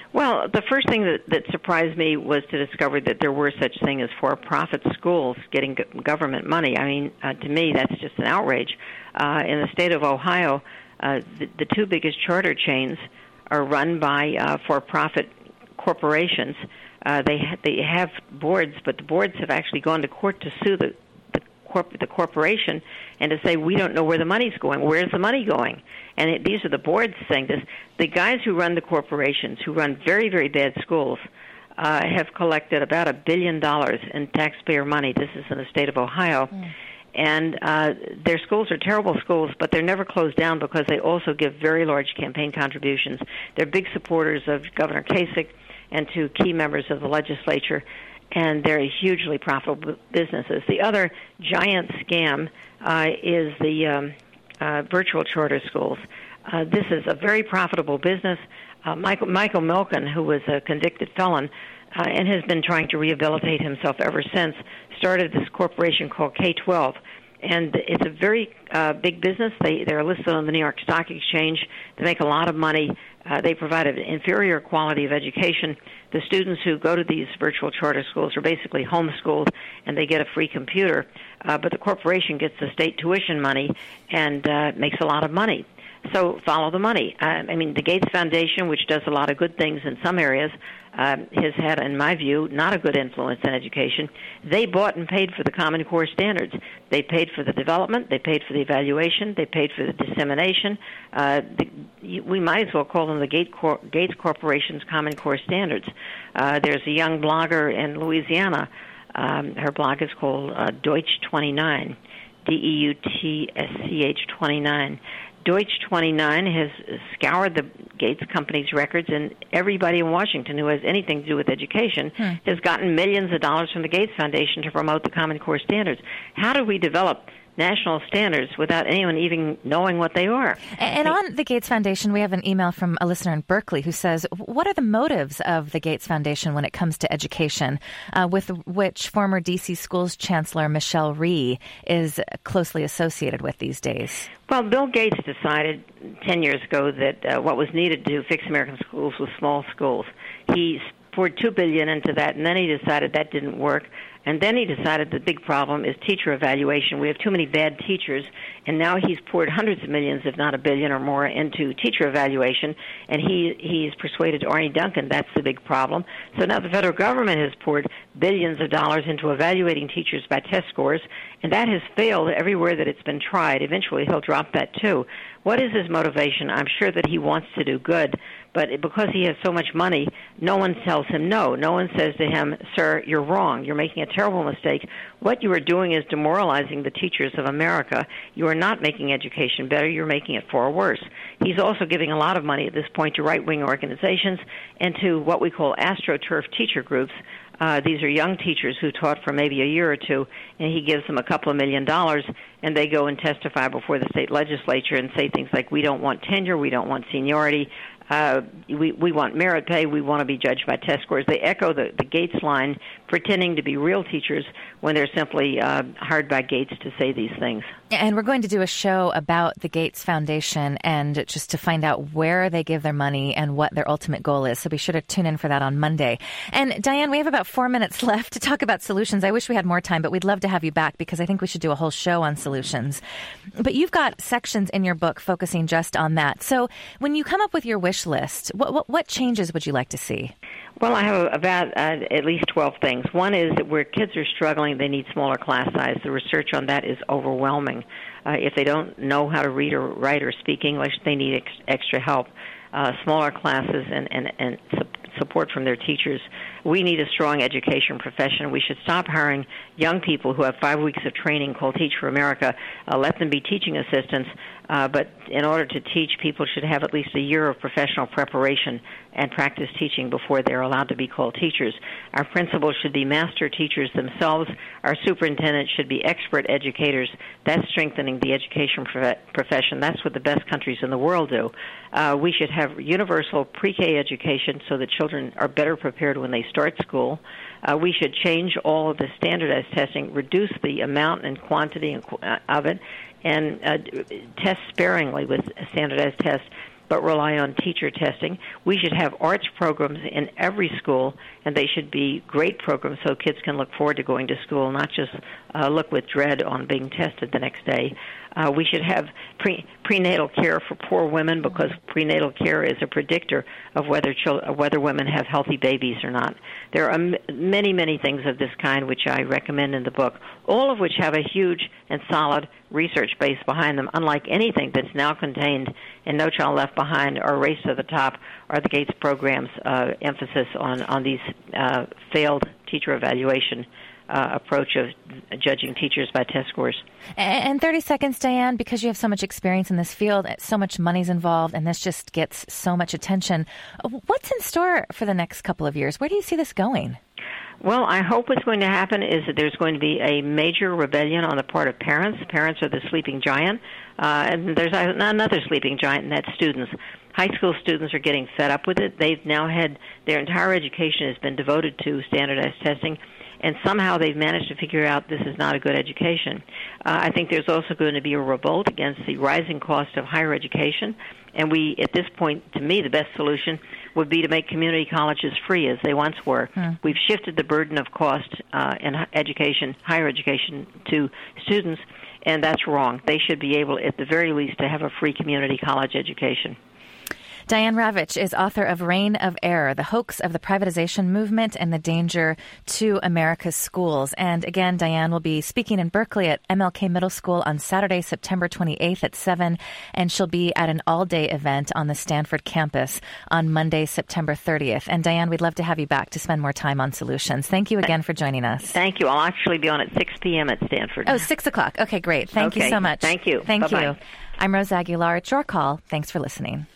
Well, the first thing that, that surprised me was to discover that there were such thing as for-profit schools getting g- government money. I mean, uh, to me, that's just an outrage. Uh, in the state of Ohio, uh, the, the two biggest charter chains are run by uh, for-profit corporations. Uh, they ha- they have boards, but the boards have actually gone to court to sue the the, corp- the corporation and to say, we don't know where the money's going. Where's the money going? And it, these are the boards saying this. The guys who run the corporations, who run very, very bad schools, uh, have collected about a billion dollars in taxpayer money. This is in the state of Ohio. Mm. And uh, their schools are terrible schools, but they're never closed down because they also give very large campaign contributions. They're big supporters of Governor Kasich and to key members of the legislature, and they're hugely profitable businesses. The other giant scam uh, is the um, uh, virtual charter schools. Uh, this is a very profitable business. Uh, Michael, Michael Milken, who was a convicted felon uh, and has been trying to rehabilitate himself ever since, started this corporation called K twelve. And it's a very uh, big business. They, they're listed on the New York Stock Exchange. They make a lot of money. Uh, they provide an inferior quality of education. The students who go to these virtual charter schools are basically homeschooled, and they get a free computer. Uh, but the corporation gets the state tuition money and uh, makes a lot of money. So follow the money. Uh, I mean, the Gates Foundation, which does a lot of good things in some areas, uh, has had, in my view, not a good influence in education. They bought and paid for the Common Core standards. They paid for the development. They paid for the evaluation. They paid for the dissemination. Uh, the, we might as well call them the Gates, Cor- Gates Corporation's Common Core standards. Uh, there's a young blogger in Louisiana. Um, her blog is called uh, Deutsch twenty-nine, D E U T S C H twenty-nine. Deutsch twenty-nine has scoured the Gates Company's records, and everybody in Washington who has anything to do with education hmm. has gotten millions of dollars from the Gates Foundation to promote the Common Core standards. How do we develop national standards without anyone even knowing what they are? And on the Gates Foundation, we have an email from a listener in Berkeley who says, what are the motives of the Gates Foundation when it comes to education, uh, with which former D C Schools Chancellor Michelle Rhee is closely associated with these days? Well, Bill Gates decided ten years ago that uh, what was needed to fix American schools was small schools. He poured two billion dollars into that, and then he decided that didn't work. And then he decided the big problem is teacher evaluation. We have too many bad teachers, and now he's poured hundreds of millions, if not a billion or more, into teacher evaluation, and he he's persuaded Arne Duncan that's the big problem. So now the federal government has poured billions of dollars into evaluating teachers by test scores, and that has failed everywhere that it's been tried. Eventually he'll drop that too. What is his motivation? I'm sure that he wants to do good, but because he has so much money, no one tells him no. No one says to him, sir, you're wrong. You're making a terrible mistake. What you are doing is demoralizing the teachers of America. You are not making education better. You're making it far worse. He's also giving a lot of money at this point to right-wing organizations and to what we call AstroTurf teacher groups. Uh, these are young teachers who taught for maybe a year or two, and he gives them a couple of million dollars, and they go and testify before the state legislature and say things like, we don't want tenure, we don't want seniority, uh, we, we want merit pay, we want to be judged by test scores. They echo the, the Gates line, pretending to be real teachers when they're simply uh, hired by Gates to say these things. And we're going to do a show about the Gates Foundation and just to find out where they give their money and what their ultimate goal is. So be sure to tune in for that on Monday. And Diane, we have about four minutes left to talk about solutions. I wish we had more time, but we'd love to have you back because I think we should do a whole show on solutions. But you've got sections in your book focusing just on that. So when you come up with your wish list, what what, what changes would you like to see? Well, I have about uh, at least twelve things. One is that where kids are struggling, they need smaller class size. The research on that is overwhelming. Uh, if they don't know how to read or write or speak English, they need ex- extra help. Uh, smaller classes and, and, and su- support from their teachers. We need a strong education profession. We should stop hiring young people who have five weeks of training called Teach for America. Uh, let them be teaching assistants, uh, but in order to teach, people should have at least a year of professional preparation and practice teaching before they're allowed to be called teachers. Our principals should be master teachers themselves. Our superintendents should be expert educators. That's strengthening the education prof- profession. That's what the best countries in the world do. Uh, we should have universal pre-K education so that children are better prepared when they start school. Uh, we should change all of the standardized testing, reduce the amount and quantity of it, and uh, test sparingly with standardized tests. but rely on teacher testing. We should have arts programs in every school, and they should be great programs so kids can look forward to going to school, not just uh, look with dread on being tested the next day. Uh, we should have pre- prenatal care for poor women, because prenatal care is a predictor of whether chil- whether women have healthy babies or not. There are m- many, many things of this kind which I recommend in the book, all of which have a huge and solid research base behind them, unlike anything that's now contained in No Child Left Behind or Race to the Top or the Gates program's uh, emphasis on, on these uh, failed teacher evaluation Uh, approach of judging teachers by test scores. And thirty seconds, Diane, because you have so much experience in this field, so much money's involved, and this just gets so much attention. What's in store for the next couple of years? Where do you see this going? Well, I hope what's going to happen is that there's going to be a major rebellion on the part of parents. Parents are the sleeping giant, uh, and there's another sleeping giant, and that's students. High school students are getting fed up with it. They've now had their entire education has been devoted to standardized testing, and somehow they've managed to figure out this is not a good education. Uh, I think there's also going to be a revolt against the rising cost of higher education, and we, at this point, to me, the best solution would be to make community colleges free as they once were. Hmm. We've shifted the burden of cost uh, in education, higher education, to students, and that's wrong. They should be able, at the very least, to have a free community college education. Diane Ravitch is author of Reign of Error, The Hoax of the Privatization Movement and the Danger to America's Schools. And again, Diane will be speaking in Berkeley at M L K Middle School on Saturday, September twenty-eighth at seven, and she'll be at an all-day event on the Stanford campus on Monday, September thirtieth. And Diane, we'd love to have you back to spend more time on solutions. Thank you again for joining us. Thank you. I'll actually be on at six p.m. at Stanford. Oh, six o'clock. Okay, great. Thank okay. you so much. Thank you. Thank Bye-bye. you. I'm Rose Aguilar. It's your call. Thanks for listening.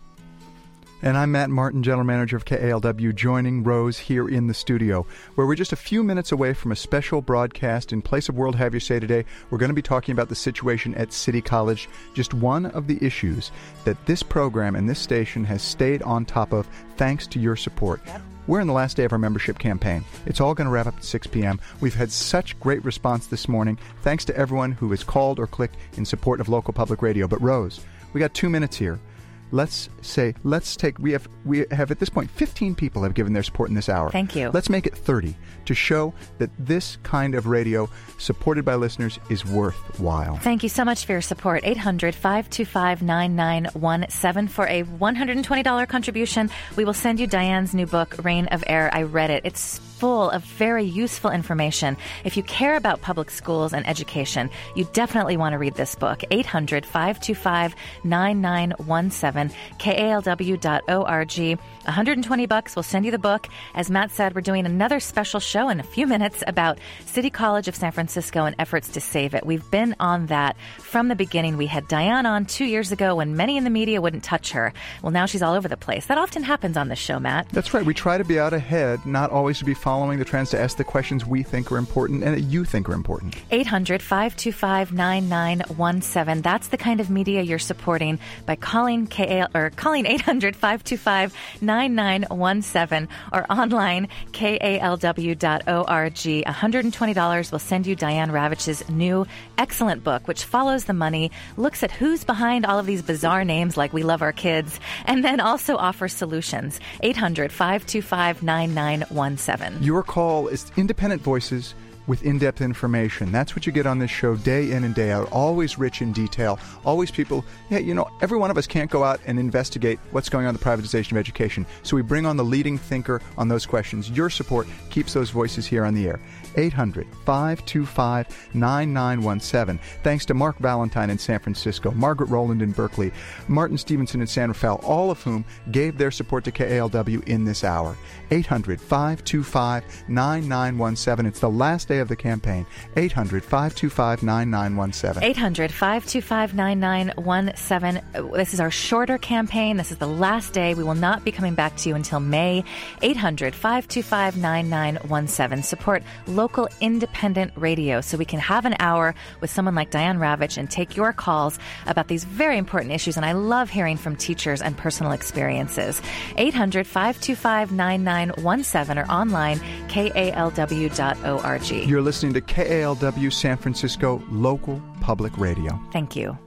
And I'm Matt Martin, General Manager of K A L W, joining Rose here in the studio, where we're just a few minutes away from a special broadcast. In place of World Have You Say today, we're going to be talking about the situation at City College, just one of the issues that this program and this station has stayed on top of thanks to your support. We're in the last day of our membership campaign. It's all going to wrap up at six p.m. We've had such great response this morning. Thanks to everyone who has called or clicked in support of local public radio. But Rose, we got two minutes here. Let's say, let's take, we have, we have at this point, fifteen people have given their support in this hour. Thank you. Let's make it thirty to show that this kind of radio supported by listeners is worthwhile. Thank you so much for your support. eight hundred, five two five, nine nine one seven for a one hundred twenty dollars contribution. We will send you Diane's new book, Reign of Error. I read it. It's full of very useful information. If you care about public schools and education, you definitely want to read this book. eight hundred, five two five, nine nine one seven, K A L W dot org. one hundred twenty bucks. We'll send you the book. As Matt said, we're doing another special show in a few minutes about City College of San Francisco and efforts to save it. We've been on that from the beginning. We had Diane on two years ago when many in the media wouldn't touch her. Well, now she's all over the place. That often happens on this show, Matt. That's right. We try to be out ahead, not always to be following the trends, to ask the questions we think are important and that you think are important. eight hundred, five two five, nine nine one seven. That's the kind of media you're supporting by calling K A L or calling eight hundred, five two five, nine nine one seven or online K A L W dot org. one hundred twenty dollars will send you Diane Ravitch's new excellent book, which follows the money, looks at who's behind all of these bizarre names like We Love Our Kids, and then also offers solutions. eight hundred, five two five, nine nine one seven. Your call is independent voices with in-depth information. That's what you get on this show day in and day out, always rich in detail, always people, yeah, you know, every one of us can't go out and investigate what's going on in the privatization of education. So we bring on the leading thinker on those questions. Your support keeps those voices here on the air. eight hundred, five two five, nine nine one seven. Thanks to Mark Valentine in San Francisco, Margaret Rowland in Berkeley, Martin Stevenson in San Rafael, all of whom gave their support to K A L W in this hour. eight hundred, five two five, nine nine one seven. It's the last day of the campaign. eight hundred, five two five, nine nine one seven. eight hundred, five two five, nine nine one seven. This is our shorter campaign. This is the last day. We will not be coming back to you until May. eight hundred, five two five, nine nine one seven. Support local independent radio so we can have an hour with someone like Diane Ravitch and take your calls about these very important issues. And I love hearing from teachers and personal experiences. eight hundred, five two five, nine nine one seven or online K A L W dot org. You're listening to K A L W San Francisco Local Public Radio. Thank you.